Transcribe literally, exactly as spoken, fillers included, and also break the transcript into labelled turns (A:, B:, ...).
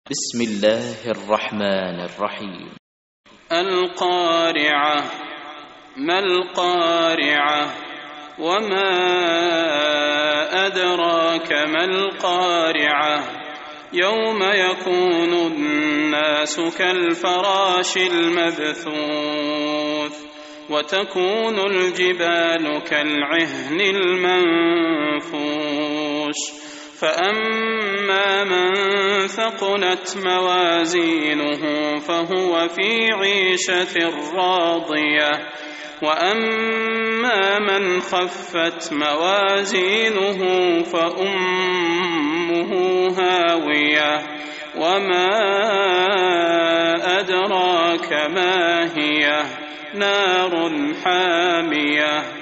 A: بسم الله الرحمن الرحيم.
B: القارعة. ما القارعة؟ وما أدراك ما القارعة؟ يوم يكون الناس كالفراش المبثوث وتكون الجبال كالعهن المنفوش فأما من ثقلت موازينه فهو في عيشة راضية وأما من خفت موازينه فأمه هاوية وما أدراك ما هي نار حامية